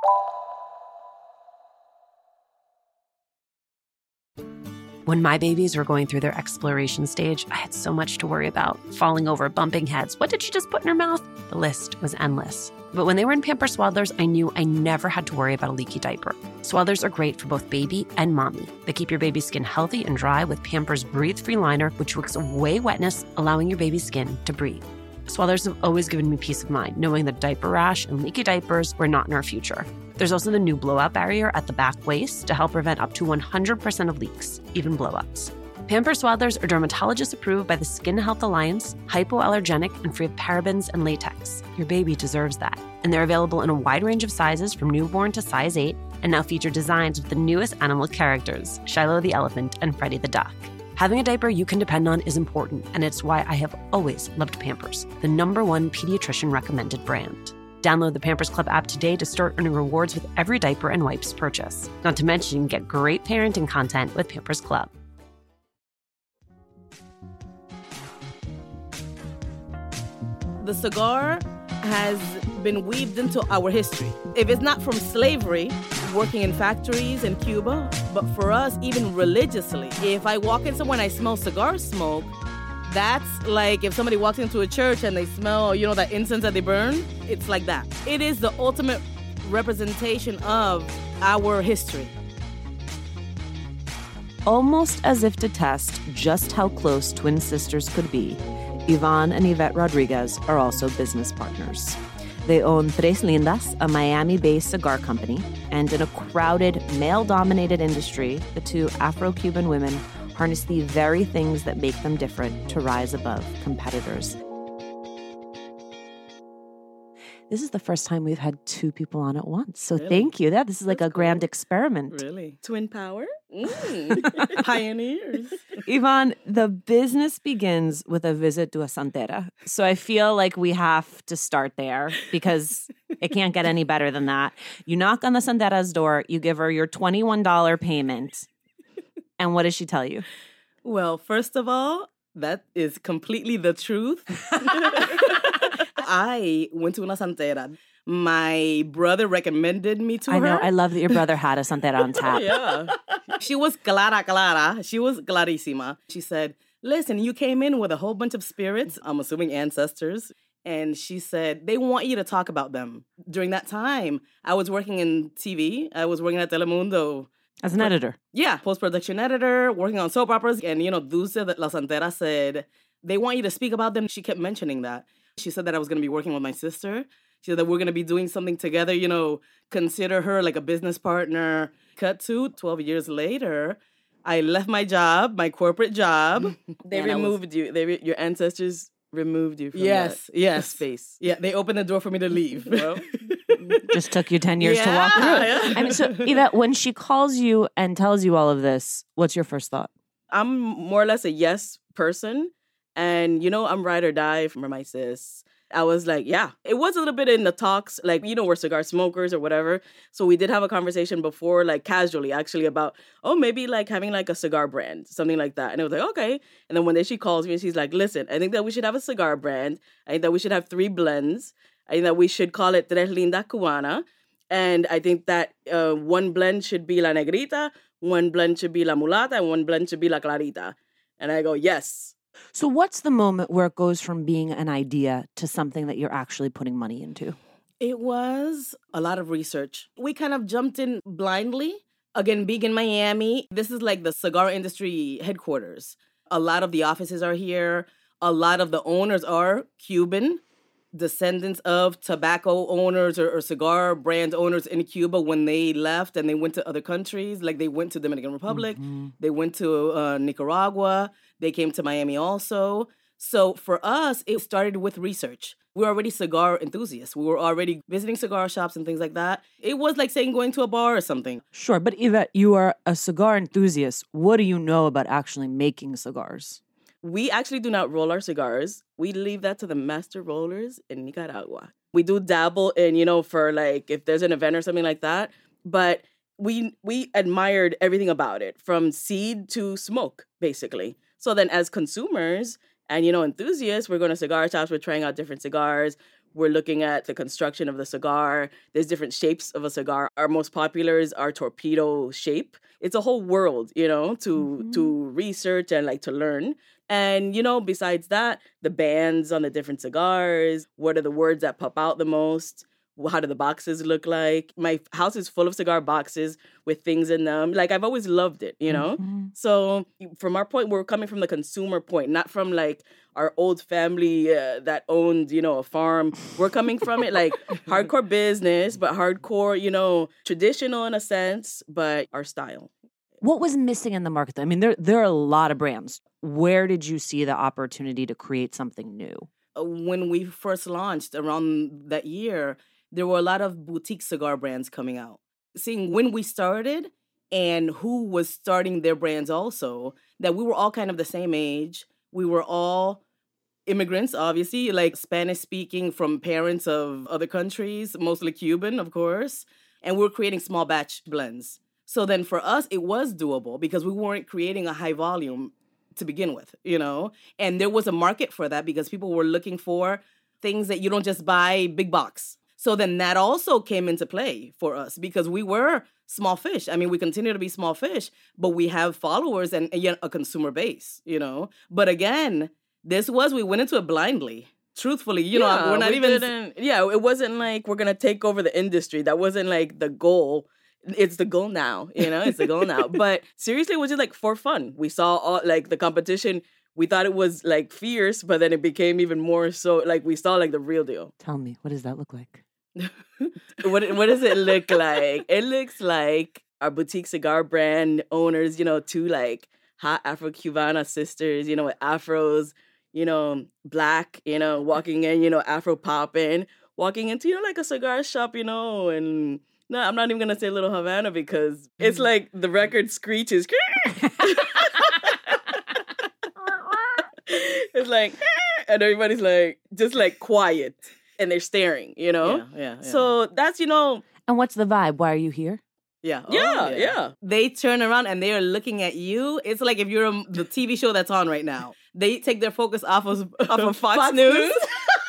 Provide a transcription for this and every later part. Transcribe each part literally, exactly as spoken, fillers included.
When my babies were going through their exploration stage, I had so much to worry about. Falling over, bumping heads. What did she just put in her mouth? The list was endless. But when they were in Pampers Swaddlers, I knew I never had to worry about a leaky diaper. Swaddlers are great for both baby and mommy. They keep your baby's skin healthy and dry with Pampers Breathe-Free Liner, which wicks away wetness, allowing your baby's skin to breathe. Swaddlers have always given me peace of mind, knowing that diaper rash and leaky diapers were not in our future. There's also the new blowout barrier at the back waist to help prevent up to one hundred percent of leaks, even blowouts. Pampers Swaddlers are dermatologist approved by the Skin Health Alliance, hypoallergenic, and free of parabens and latex. Your baby deserves that. And they're available in a wide range of sizes from newborn to size eight, and now feature designs with the newest animal characters, Shiloh the elephant and Freddie the duck. Having a diaper you can depend on is important, and it's why I have always loved Pampers, the number one pediatrician recommended brand. Download the Pampers Club app today to start earning rewards with every diaper and wipes purchase. Not to mention, you can get great parenting content with Pampers Club. The cigar has been weaved into our history. If it's not from slavery, working in factories in Cuba, but for us, even religiously, if I walk in somewhere and I smell cigar smoke, that's like if somebody walks into a church and they smell, you know, that incense that they burn, it's like that. It is the ultimate representation of our history. Almost as if to test just how close twin sisters could be, Yvonne and Yvette Rodriguez are also business partners. They own Tres Lindas, a Miami-based cigar company, and in a crowded, male-dominated industry, the two Afro-Cuban women harness the very things that make them different to rise above competitors. This is the first time we've had two people on at once. So Really? thank you. Yeah, this is like That's a grand cool. experiment. Really? Twin power? Mm. Pioneers. Yvonne, the business begins with a visit to a santera. So I feel like we have to start there because it can't get any better than that. You knock on the santera's door, you give her your twenty-one dollars payment. And what does she tell you? Well, first of all, that is completely the truth. I went to una santera. My brother recommended me to I her. know. I love that your brother had a santera on tap. Yeah. She was clara, clara. She was clarísima. She said, listen, you came in with a whole bunch of spirits, I'm assuming ancestors. And she said, they want you to talk about them. During that time, I was working in T V. I was working at Telemundo. As an editor. Yeah, post-production editor, working on soap operas. And, you know, Dulce de la Santera said, they want you to speak about them. She kept mentioning that. She said that I was going to be working with my sister. She said that we're going to be doing something together, you know, consider her like a business partner. Cut to twelve years later, I left my job, my corporate job. They And I was- removed you. They re- your ancestors removed you from Yes, that yes. space. Yeah, they opened the door for me to leave. Well, Just took you ten years to walk through it. Yeah. I mean, so Yvette, when she calls you and tells you all of this, what's your first thought? I'm more or less a yes person. And, you know, I'm ride or die for my sis. I was like, yeah. It was a little bit in the talks, like, you know, we're cigar smokers or whatever. So we did have a conversation before, like casually, actually, about, oh, maybe like having like a cigar brand, something like that. And it was like, okay. And then one day she calls me and she's like, listen, I think that we should have a cigar brand. I think that we should have three blends. I think that we should call it Tres Lindas Cubana. And I think that uh, one blend should be La Negrita, one blend should be La Mulata, and one blend should be La Clarita. And I go, yes. So what's the moment where it goes from being an idea to something that you're actually putting money into? It was a lot of research. We kind of jumped in blindly. Again, being in Miami, this is like the cigar industry headquarters. A lot of the offices are here. A lot of the owners are Cuban, descendants of tobacco owners or, or cigar brand owners in Cuba when they left and they went to other countries. Like they went to Dominican Republic, Mm-hmm. they went to uh, Nicaragua, they came to Miami also. So for us, it started with research. We were already cigar enthusiasts. We were already visiting cigar shops and things like that. It was like saying going to a bar or something. Sure, but Yvette, you are a cigar enthusiast. What do you know about actually making cigars? We actually do not roll our cigars. We leave that to the master rollers in Nicaragua. We do dabble in, you know, for like if there's an event or something like that. But we we admired everything about it, from seed to smoke, basically. So then as consumers and, you know, enthusiasts, we're going to cigar shops, we're trying out different cigars. We're looking at the construction of the cigar. There's different shapes of a cigar. Our most popular is our torpedo shape. It's a whole world, you know, to mm-hmm. to research and like to learn. And, you know, besides that, the bands on the different cigars, what are the words that pop out the most? How do the boxes look like? My house is full of cigar boxes with things in them. Like, I've always loved it, you know? Mm-hmm. So from our point, we're coming from the consumer point, not from, like, our old family uh, that owned, you know, a farm. We're coming from it, like, hardcore business, but hardcore, you know, traditional in a sense, but our style. What was missing in the market? I mean, there there are a lot of brands. Where did you see the opportunity to create something new? When we first launched around that year, there were a lot of boutique cigar brands coming out. Seeing when we started and who was starting their brands also, that we were all kind of the same age. We were all immigrants, obviously, like Spanish speaking from parents of other countries, mostly Cuban, of course. And we were creating small batch blends. So then for us, it was doable because we weren't creating a high volume to begin with, you know? And there was a market for that because people were looking for things that you don't just buy big box. So then that also came into play for us because we were small fish. I mean, we continue to be small fish, but we have followers and, and a consumer base, you know? But again, this was, we went into it blindly. Truthfully, you yeah, know, we're not we even... Didn't... Yeah, it wasn't like we're going to take over the industry. That wasn't like the goal. It's the goal now, you know? It's the goal now. But seriously, it was just like for fun. We saw all like the competition. We thought it was like fierce, but then it became even more so like we saw like the real deal. Tell me, what does that look like? what what does it look like? It looks like our boutique cigar brand owners, you know, two like hot Afro-Cubana sisters, you know, with afros, you know, black, you know, walking in, you know, Afro popping, walking into, you know, like a cigar shop, you know, and no, I'm not even going to say Little Havana because it's like the record screeches. It's like, and everybody's like, just like quiet. And they're staring, you know? Yeah, yeah, yeah. So that's, you know... And what's the vibe? Why are you here? Yeah. Oh, yeah, yeah, yeah. They turn around and they are looking at you. It's like if you're a, the T V show that's on right now. They take their focus off of, off of Fox, Fox News. News.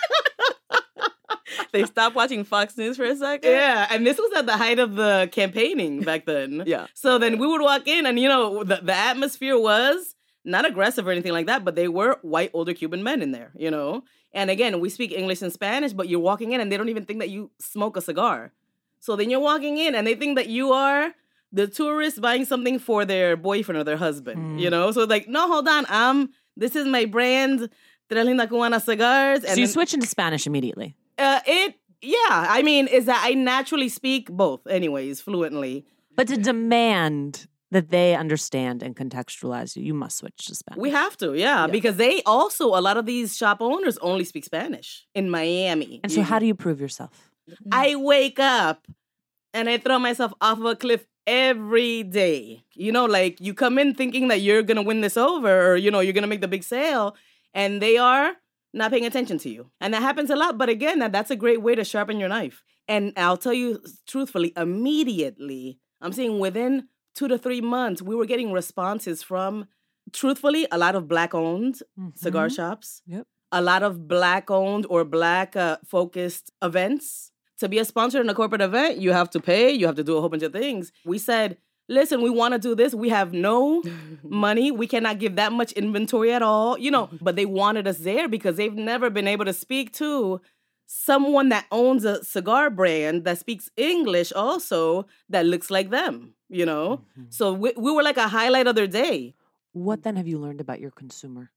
They stop watching Fox News for a second. Yeah, and this was at the height of the campaigning back then. Yeah. So then we would walk in and, you know, the, the atmosphere was not aggressive or anything like that, but they were white, older Cuban men in there, you know? And again, we speak English and Spanish, but you're walking in and they don't even think that you smoke a cigar. So then you're walking in and they think that you are the tourist buying something for their boyfriend or their husband, mm. you know? So like, no, hold on. Um, this is my brand, Tres Linda Cubana Cigars. And so you then, switch into Spanish immediately? Uh, it, yeah. I mean, is that I naturally speak both anyways, fluently. But to demand that they understand and contextualize you, you must switch to Spanish. We have to, yeah, yeah, because they also, a lot of these shop owners only speak Spanish in Miami. And so how do you prove yourself? I wake up and I throw myself off of a cliff every day. You know, like you come in thinking that you're going to win this over or, you know, you're going to make the big sale and they are not paying attention to you. And that happens a lot. But again, that, that's a great way to sharpen your knife. And I'll tell you truthfully, immediately, I'm saying within two to three months, we were getting responses from, truthfully, a lot of Black-owned mm-hmm. cigar shops, yep. a lot of Black-owned or Black-focused uh, events. To be a sponsor in a corporate event, you have to pay, you have to do a whole bunch of things. We said, listen, we want to do this. We have no money. We cannot give that much inventory at all, you know, but they wanted us there because they've never been able to speak to someone that owns a cigar brand that speaks English also that looks like them. You know, mm-hmm. so we, we were like a highlight of their day. What then have you learned about your consumer?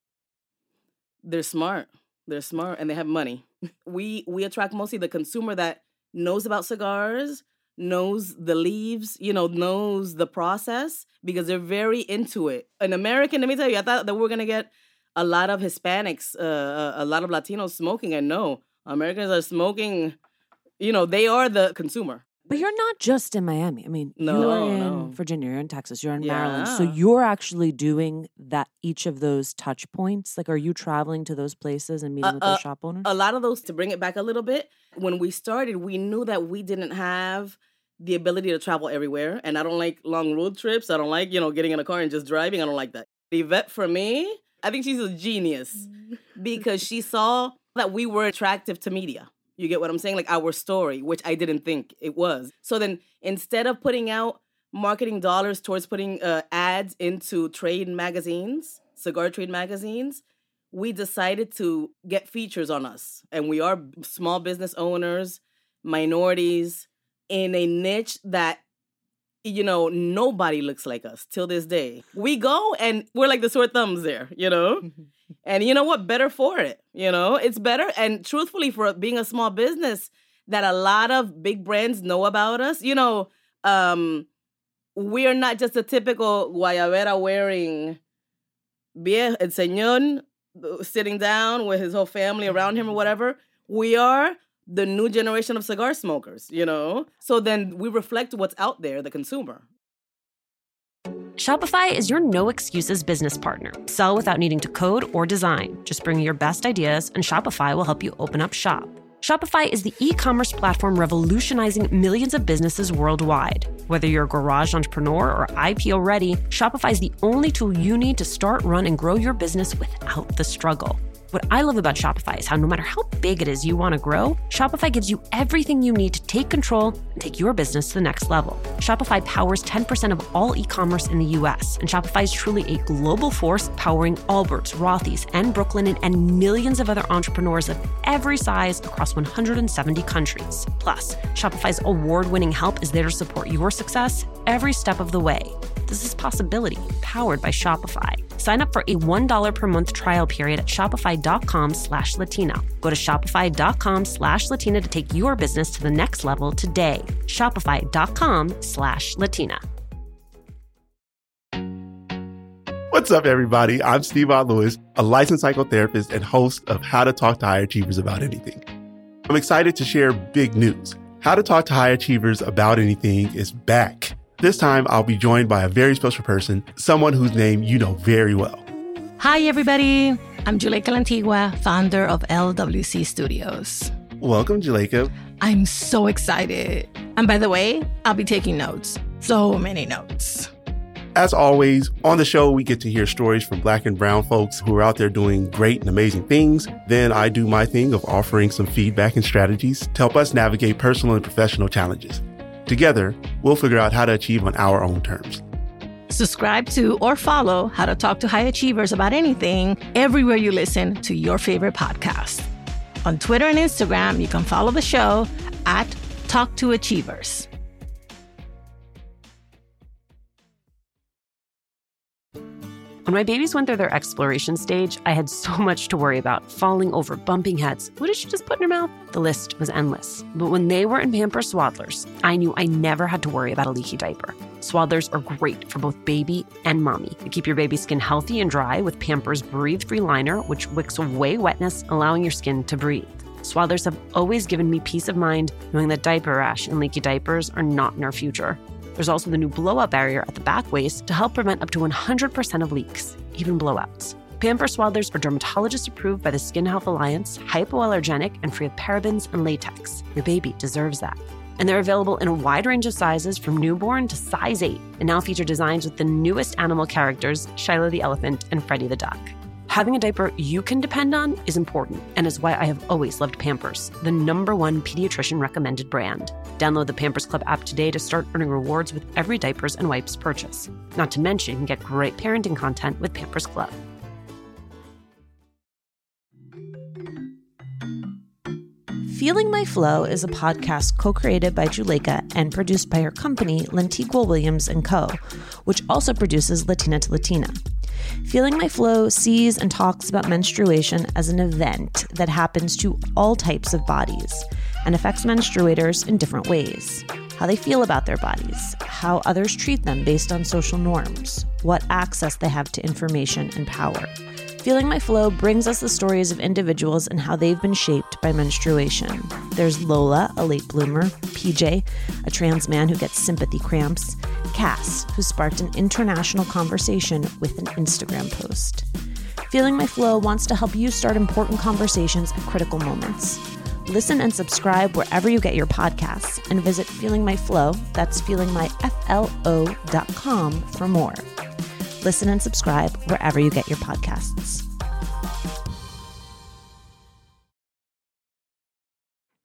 They're smart. They're smart and they have money. We we attract mostly the consumer that knows about cigars, knows the leaves, you know, knows the process because they're very into it. An American, let me tell you, I thought that we were going to get a lot of Hispanics, uh, a lot of Latinos smoking. And no, Americans are smoking, you know, they are the consumer. But you're not just in Miami. I mean, no, you're in no. Virginia, you're in Texas, you're in yeah. Maryland. So you're actually doing that, each of those touch points. Like, are you traveling to those places and meeting uh, with those uh, shop owners? A lot of those, to bring it back a little bit, when we started, we knew that we didn't have the ability to travel everywhere. And I don't like long road trips. I don't like, you know, getting in a car and just driving. I don't like that. Yvette, for me, I think she's a genius because she saw that we were attractive to media. You get what I'm saying? Like our story, which I didn't think it was. So then instead of putting out marketing dollars towards putting uh, ads into trade magazines, cigar trade magazines, we decided to get features on us. And we are small business owners, minorities, in a niche that, you know, nobody looks like us till this day. We go and we're like the sore thumbs there, you know? And you know what? Better for it, you know? It's better. And truthfully, for being a small business that a lot of big brands know about us, you know, um, we're not just a typical guayabera wearing vie- el señor sitting down with his whole family around him or whatever. We are the new generation of cigar smokers, you know? So then we reflect what's out there, the consumer. Shopify is your no excuses business partner. Sell without needing to code or design. Just bring your best ideas and Shopify will help you open up shop. Shopify is the e-commerce platform revolutionizing millions of businesses worldwide. Whether you're a garage entrepreneur or I P O ready, Shopify is the only tool you need to start, run, and grow your business without the struggle. What I love about Shopify is how no matter how big it is you want to grow, Shopify gives you everything you need to take control and take your business to the next level. Shopify powers ten percent of all e-commerce in the U S, and Shopify is truly a global force powering Allbirds, Rothy's, and Brooklinen, and millions of other entrepreneurs of every size across one hundred seventy countries. Plus, Shopify's award-winning help is there to support your success every step of the way. This is Possibility, powered by Shopify. Sign up for a one dollar per month trial period at shopify.com slash Latina. Go to shopify.com slash Latina to take your business to the next level today. Shopify.com slash Latina. What's up, everybody? I'm Steve Lewis, a licensed psychotherapist and host of How to Talk to High Achievers About Anything. I'm excited to share big news. How to Talk to High Achievers About Anything is back. This time, I'll be joined by a very special person, someone whose name you know very well. Hi, everybody. I'm Juleyka Lantigua, founder of L W C Studios. Welcome, Juleyka. I'm so excited. And by the way, I'll be taking notes. So many notes. As always, on the show, we get to hear stories from Black and brown folks who are out there doing great and amazing things. Then I do my thing of offering some feedback and strategies to help us navigate personal and professional challenges. Together, we'll figure out how to achieve on our own terms. Subscribe to or follow How to Talk to High Achievers About Anything everywhere you listen to your favorite podcast. On Twitter and Instagram, you can follow the show at Talk to Achievers. When my babies went through their exploration stage, I had so much to worry about. Falling over, bumping heads. What did she just put in her mouth? The list was endless. But when they were in Pampers Swaddlers, I knew I never had to worry about a leaky diaper. Swaddlers are great for both baby and mommy. They keep your baby's skin healthy and dry with Pampers Breathe-Free Liner, which wicks away wetness, allowing your skin to breathe. Swaddlers have always given me peace of mind knowing that diaper rash and leaky diapers are not in our future. There's also the new blowout barrier at the back waist to help prevent up to one hundred percent of leaks, even blowouts. Pampers Swaddlers are dermatologist approved by the Skin Health Alliance, hypoallergenic, and free of parabens and latex. Your baby deserves that. And they're available in a wide range of sizes from newborn to size eight, and now feature designs with the newest animal characters, Shiloh the elephant and Freddie the duck. Having a diaper you can depend on is important, and is why I have always loved Pampers, the number one pediatrician recommended brand. Download the Pampers Club app today to start earning rewards with every diapers and wipes purchase. Not to mention, you can get great parenting content with Pampers Club. Feeling My Flow is a podcast co-created by Juleyka and produced by her company, Lantigua Williams and Co., which also produces Latina to Latina. Feeling My Flow sees and talks about menstruation as an event that happens to all types of bodies and affects menstruators in different ways. How they feel about their bodies, how others treat them based on social norms, what access they have to information and power. Feeling My Flow brings us the stories of individuals and how they've been shaped by menstruation. There's Lola, a late bloomer, P J, a trans man who gets sympathy cramps, Cass, who sparked an international conversation with an Instagram post. Feeling My Flow wants to help you start important conversations at critical moments. Listen and subscribe wherever you get your podcasts, and visit Feeling My Flow, that's feeling my f l o dot com for more. Listen and subscribe wherever you get your podcasts.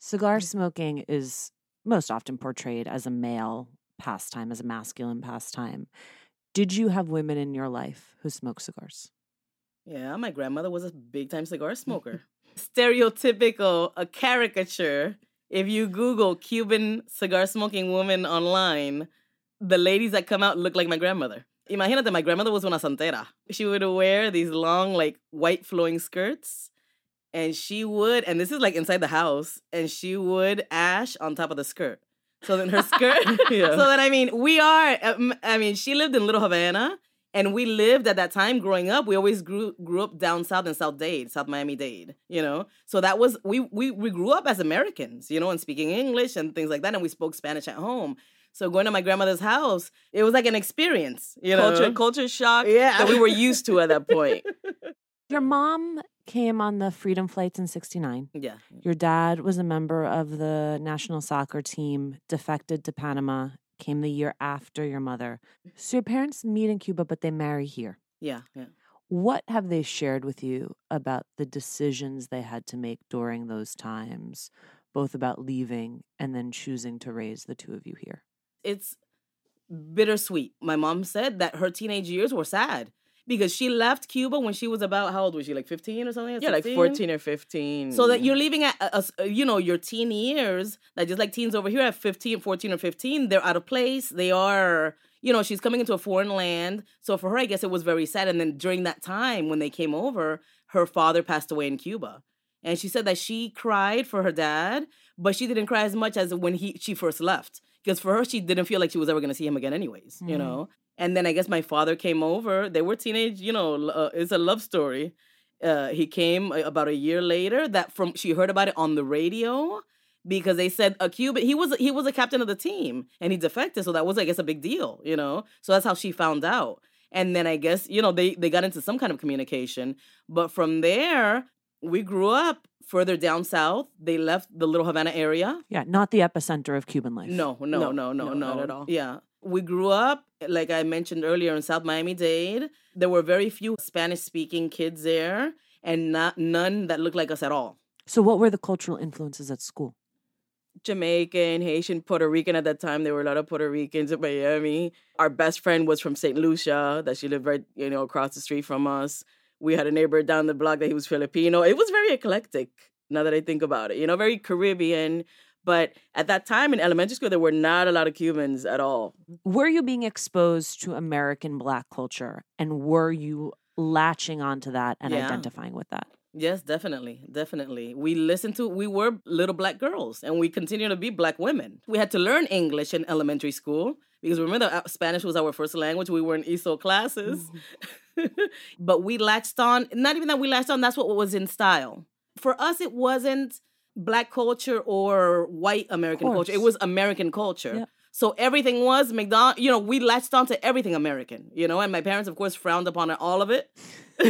Cigar smoking is most often portrayed as a male pastime, as a masculine pastime. Did you have women in your life who smoked cigars? Yeah, my grandmother was a big-time cigar smoker. Stereotypical, a caricature. If you Google Cuban cigar-smoking woman online, the ladies that come out look like my grandmother. Imagínate, my grandmother was una santera. She would wear these long, like, white flowing skirts. And she would, and this is like inside the house, and she would ash on top of the skirt. So then her skirt, yeah. So then, I mean, we are, I mean, she lived in Little Havana, and we lived at that time growing up. We always grew grew up down south in South Dade, South Miami-Dade, you know? So that was, we, we, we grew up as Americans, you know, and speaking English and things like that, and we spoke Spanish at home. So going to my grandmother's house, it was like an experience, you know? Culture, culture shock yeah. that we were used to at that point. Your mom came on the Freedom Flights in sixty-nine. Yeah. Your dad was a member of the national soccer team, defected to Panama, came the year after your mother. So your parents meet in Cuba, but they marry here. Yeah, yeah. What have they shared with you about the decisions they had to make during those times, both about leaving and then choosing to raise the two of you here? It's bittersweet. My mom said that her teenage years were sad because she left Cuba when she was about, how old was she, like fifteen or something? Yeah, like fourteen or fifteen. So that you're leaving at, uh, uh, you know, your teen years, like just like teens over here at fifteen, fourteen or fifteen, they're out of place. They are, you know, she's coming into a foreign land. So for her, I guess it was very sad. And then during that time when they came over, her father passed away in Cuba. And she said that she cried for her dad, but she didn't cry as much as when he she first left. Because for her, she didn't feel like she was ever going to see him again anyways, mm. you know? And then I guess my father came over. They were teenage, you know, uh, it's a love story. Uh, he came about a year later. That from she heard about it on the radio because they said a Cuban, he was he was a captain of the team and he defected. So that was, I guess, a big deal, you know? So that's how she found out. And then I guess, you know, they, they got into some kind of communication. But from there, we grew up further down south. They left the Little Havana area. Yeah, not the epicenter of Cuban life. No, no, no, no, no, no. Not at all. Yeah. We grew up, like I mentioned earlier, in South Miami-Dade. There were very few Spanish-speaking kids there and not none that looked like us at all. So what were the cultural influences at school? Jamaican, Haitian, Puerto Rican at that time. There were a lot of Puerto Ricans in Miami. Our best friend was from Saint Lucia, that she lived right, you know, across the street from us. We had a neighbor down the block that he was Filipino. It was very eclectic, now that I think about it. You know, very Caribbean. But at that time in elementary school, there were not a lot of Cubans at all. Were you being exposed to American Black culture? And were you latching onto that and Yeah. identifying with that? Yes, definitely. Definitely. We listened to, we were little Black girls and we continue to be Black women. We had to learn English in elementary school because remember, uh, Spanish was our first language. We were in E S O L classes. Mm-hmm. But we latched on, not even that we latched on, that's what was in style. For us, it wasn't Black culture or white American culture. It was American culture. Yeah. So everything was McDonald's, you know, we latched on to everything American, you know, and my parents, of course, frowned upon all of it.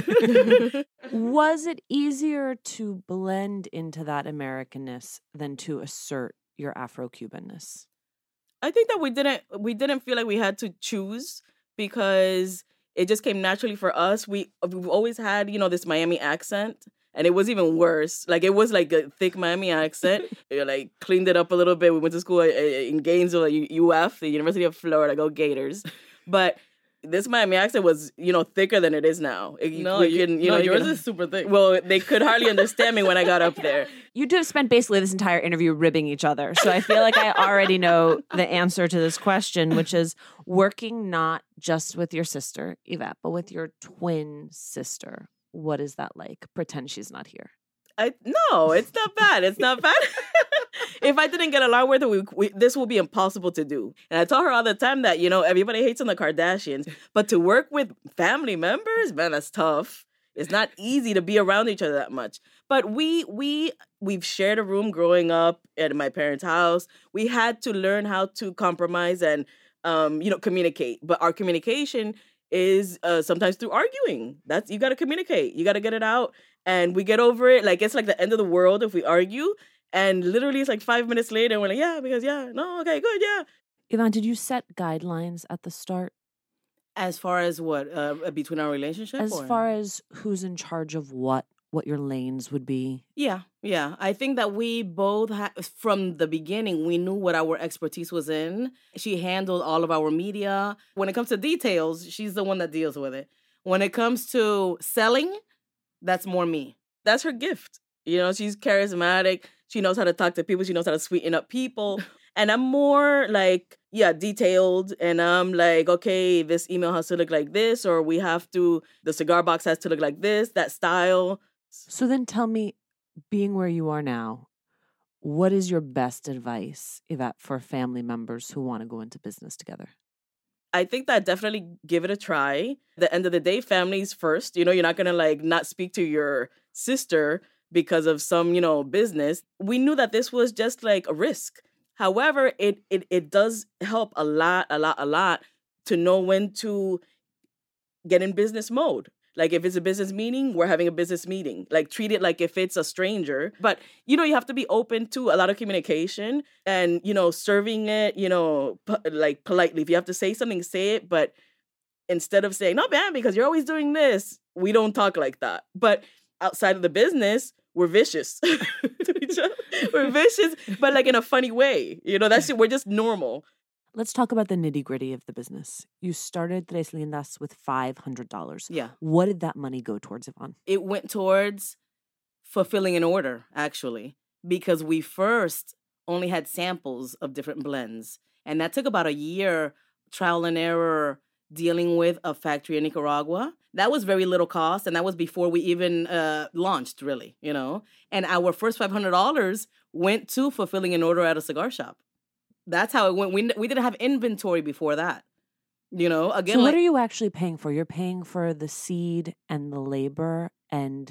Was it easier to blend into that Americanness than to assert your Afro-Cubanness? I think that we didn't we didn't feel like we had to choose because it just came naturally for us. We we've always had, you know, this Miami accent. And it was even worse. Like, it was like a thick Miami accent. We, like, cleaned it up a little bit. We went to school in Gainesville, U F, the University of Florida. Go Gators. But this Miami accent was, you know, thicker than it is now. It, No, we you, can, you no, know, you yours can- is super thick. Well, they could hardly understand me when I got up there. You two have spent basically this entire interview ribbing each other. So I feel like I already know the answer to this question, which is working not just with your sister, Yvette, but with your twin sister. What is that like? Pretend she's not here. I no, it's not bad. It's not bad. If I didn't get along with her, we, we, this will be impossible to do. And I tell her all the time that, you know, everybody hates on the Kardashians, but to work with family members, man, that's tough. It's not easy to be around each other that much. But we we we've shared a room growing up at my parents' house. We had to learn how to compromise and um, you know, communicate. But our communication is uh, sometimes through arguing. That's you got to communicate. You got to get it out, and we get over it. Like it's like the end of the world if we argue. And literally, it's like five minutes later, and we're like, yeah, because yeah, no, okay, good, yeah. Yvonne, did you set guidelines at the start? As far as what? Uh, between our relationship? As or? far as who's in charge of what what your lanes would be? Yeah, yeah. I think that we both, ha- from the beginning, we knew what our expertise was in. She handled all of our media. When it comes to details, she's the one that deals with it. When it comes to selling, that's more me. That's her gift. You know, she's charismatic. She knows how to talk to people. She knows how to sweeten up people. And I'm more like, yeah, detailed. And I'm like, okay, this email has to look like this, or we have to, the cigar box has to look like this, that style. So then tell me, being where you are now, what is your best advice, Yvette, for family members who want to go into business together? I think that definitely give it a try. At the end of the day, family's first. You know, you're not going to like not speak to your sister because of some, you know, business. We knew that this was just like a risk. However, it it it does help a lot, a lot, a lot to know when to get in business mode. Like if it's a business meeting, we're having a business meeting. Like treat it like if it's a stranger. But, you know, you have to be open to a lot of communication and, you know, serving it, you know, p- like politely. If you have to say something, say it. But instead of saying, no, man, because you're always doing this, we don't talk like that. But outside of the business, we're vicious to each other. We're vicious, but like in a funny way. You know, that's it. We're just normal. Let's talk about the nitty-gritty of the business. You started Tres Lindas with five hundred dollars. Yeah. What did that money go towards, Yvonne? It went towards fulfilling an order, actually, because we first only had samples of different blends. And that took about a year trial and error dealing with a factory in Nicaragua. That was very little cost, and that was before we even uh, launched, really, you know. And our first five hundred dollars went to fulfilling an order at a cigar shop. That's how it went. We we didn't have inventory before that, you know. Again, so what like, are you actually paying for? You're paying for the seed and the labor and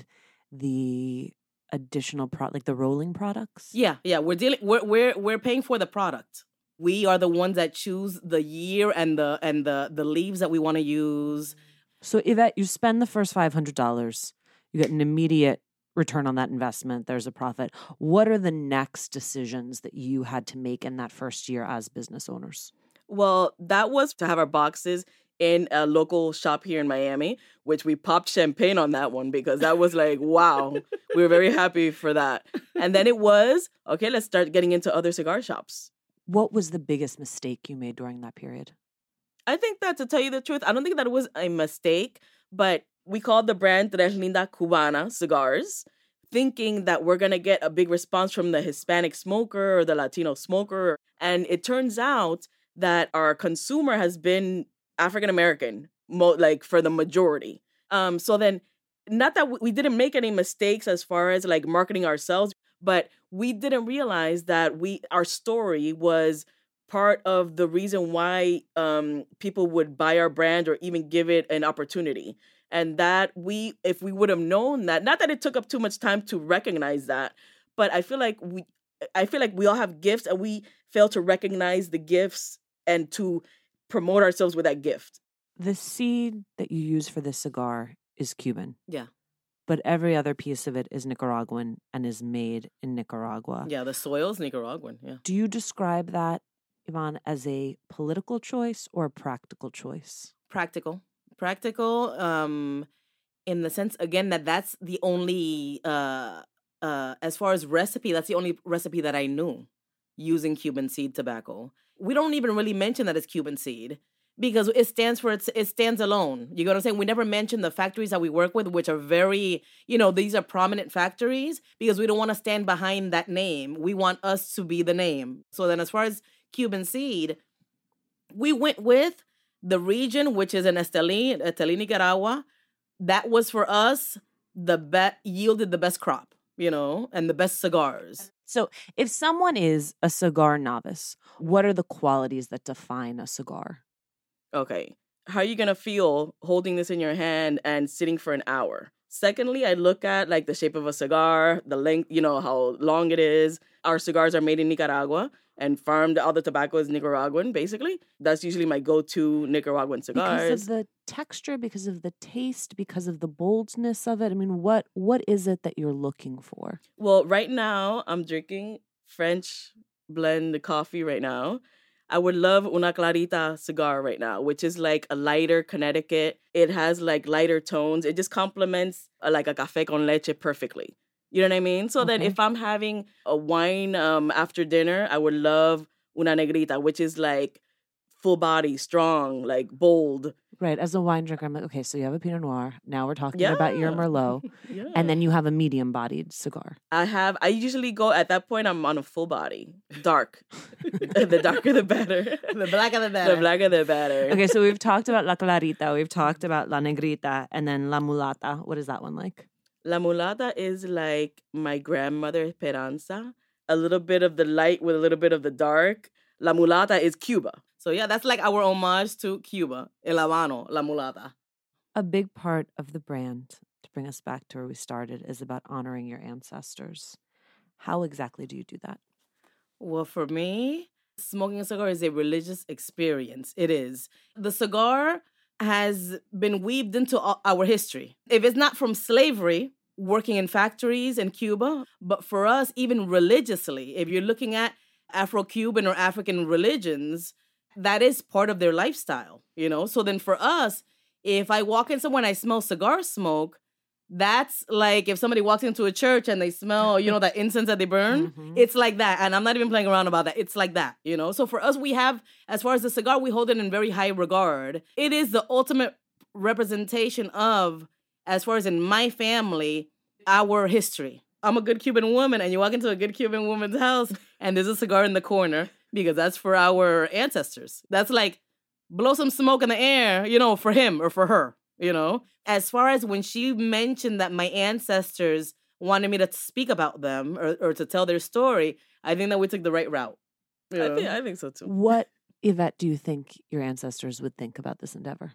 the additional product, like the rolling products. Yeah, yeah. We're dealing. We're we're we're paying for the product. We are the ones that choose the year and the and the the leaves that we want to use. So Yvette, you spend the first five hundred dollars. You get an immediate return on that investment. There's a profit. What are the next decisions that you had to make in that first year as business owners? Well, that was to have our boxes in a local shop here in Miami, which we popped champagne on that one because that was like, wow, we were very happy for that. And then it was, okay, let's start getting into other cigar shops. What was the biggest mistake you made during that period? I think that, to tell you the truth, I don't think that it was a mistake, but we called the brand Tres Lindas Cubana cigars, thinking that we're going to get a big response from the Hispanic smoker or the Latino smoker. And it turns out that our consumer has been African-American, mo- like for the majority. Um, so then, not that we didn't make any mistakes as far as like marketing ourselves, but we didn't realize that we our story was part of the reason why um, people would buy our brand or even give it an opportunity. And that we, if we would have known that, not that it took up too much time to recognize that, but I feel like we, I feel like we all have gifts and we fail to recognize the gifts and to promote ourselves with that gift. The seed that you use for this cigar is Cuban. Yeah. But every other piece of it is Nicaraguan and is made in Nicaragua. Yeah, the soil's Nicaraguan, yeah. Do you describe that, Yvonne, as a political choice or a practical choice? Practical. Practical, um, in the sense, again, that that's the only, uh, uh, as far as recipe, that's the only recipe that I knew using Cuban seed tobacco. We don't even really mention that it's Cuban seed because it stands for, it's, it stands alone. You know what I'm saying? We never mention the factories that we work with, which are very, you know, these are prominent factories because we don't want to stand behind that name. We want us to be the name. So then as far as Cuban seed, we went with the region, which is in Esteli, Esteli, Nicaragua. That was for us, the bet yielded the best crop, you know, and the best cigars. So if someone is a cigar novice, what are the qualities that define a cigar? Okay. How are you going to feel holding this in your hand and sitting for an hour? Secondly, I look at like the shape of a cigar, the length, you know, how long it is. Our cigars are made in Nicaragua and farmed. All the tobacco is Nicaraguan, basically. That's usually my go-to Nicaraguan cigars. Because of the texture, because of the taste, because of the boldness of it. I mean, what what is it that you're looking for? Well, right now, I'm drinking French blend coffee right now. I would love Una Clarita cigar right now, which is like a lighter Connecticut. It has like lighter tones. It just complements uh, like a café con leche perfectly. You know what I mean? So Okay. that if I'm having a wine um, after dinner, I would love Una Negrita, which is like full body, strong, like bold. Right. As a wine drinker, I'm like, okay, so you have a Pinot Noir. Now we're talking about your Yeah. Merlot. Yeah. And then you have a medium bodied cigar. I have, I usually go, at that point, I'm on a full body. Dark. The darker, the better. The blacker the better. The blacker, the better. Okay, so we've talked about La Clarita, we've talked about La Negrita, and then La Mulata. What is that one like? La Mulata is like my grandmother Esperanza. A little bit of the light with a little bit of the dark. La Mulata is Cuba. So yeah, that's like our homage to Cuba. El Habano, La Mulata. A big part of the brand, to bring us back to where we started, is about honoring your ancestors. How exactly do you do that? Well, for me, smoking a cigar is a religious experience. It is. The cigar has been weaved into o- our history. If it's not from slavery, working in factories in Cuba, but for us, even religiously, if you're looking at Afro-Cuban or African religions, that is part of their lifestyle, you know? So then for us, if I walk in somewhere and I smell cigar smoke, that's like if somebody walks into a church and they smell, you know, that incense that they burn, Mhm. it's like that. And I'm not even playing around about that. It's like that, you know? So for us, we have, as far as the cigar, we hold it in very high regard. It is the ultimate representation of, as far as in my family, our history. I'm a good Cuban woman, and you walk into a good Cuban woman's house and there's a cigar in the corner because that's for our ancestors. That's like blow some smoke in the air, you know, for him or for her, you know? As far as when she mentioned that my ancestors wanted me to speak about them or, or to tell their story, I think that we took the right route. you I know? think I think so too. What, Yvette, do you think your ancestors would think about this endeavor?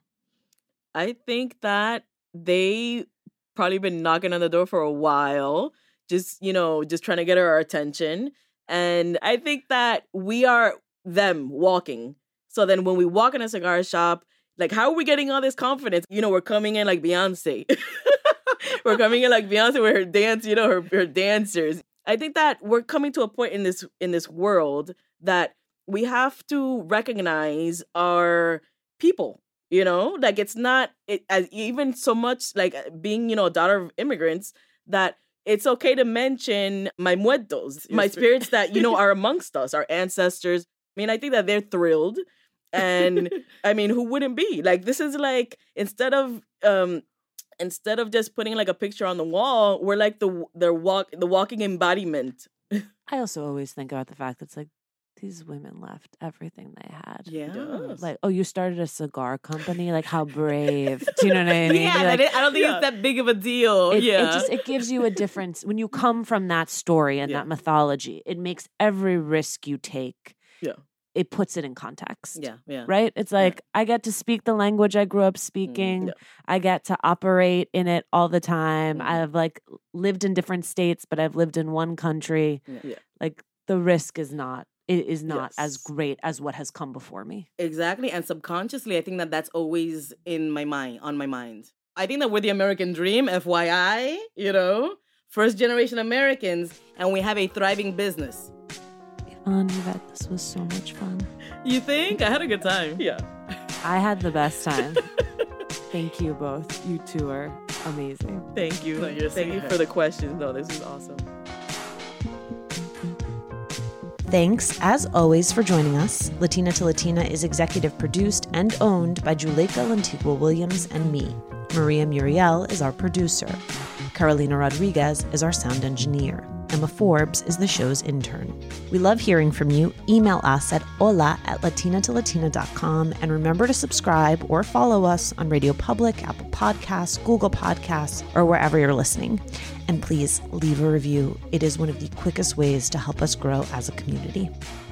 I think that they probably been knocking on the door for a while, just, you know, just trying to get our attention. And I think that we are them walking. So then when we walk in a cigar shop, like, how are we getting all this confidence? You know, we're coming in like Beyonce. We're coming in like Beyonce with her dance, you know, her, her dancers. I think that we're coming to a point in this in this world that we have to recognize our people. You know, like it's not it, as even so much like being, you know, a daughter of immigrants, that it's okay to mention my muertos, my spirits that, you know, are amongst us, our ancestors. I mean, I think that they're thrilled. And I mean, who wouldn't be? Like, this is like, instead of um instead of just putting like a picture on the wall, we're like the the walk the walking embodiment. I also always think about the fact that it's like, these women left everything they had. Yes. Like, oh, you started a cigar company? Like, how brave. Do you know what I mean? Yeah, You're that like, is- I don't think Yeah. it's that big of a deal. it, yeah. it just it gives you a difference when you come from that story and Yeah. that mythology. It makes every risk you take. Yeah. It puts it in context. Yeah, yeah. Right? It's like, I get to speak the language I grew up speaking. yeah. I get to operate in it all the time. Mhm. I've like lived in different states, but I've lived in one country. Yeah. Like, the risk is not, it is not as Yes. great as what has come before me. Exactly. And subconsciously, I think that that's always in my mind, on my mind. I think that we're the American dream, F Y I, you know, first generation Americans, and we have a thriving business. Yvonne, Yvette, this was so much fun. You think? I had a good time. Yeah. I had the best time. Thank you both. You two are amazing. Thank you. No, you're Thank you sweetheart. for the questions. No, this is awesome. Thanks, as always, for joining us. Latina to Latina is executive produced and owned by Juleka Lantigua Williams and me. Maria Muriel is our producer. Carolina Rodriguez is our sound engineer. Emma Forbes is the show's intern. We love hearing from you. Email us at hola at latina to latina dot com, and remember to subscribe or follow us on Radio Public, Apple Podcasts, Google Podcasts, or wherever you're listening. And please leave a review. It is one of the quickest ways to help us grow as a community.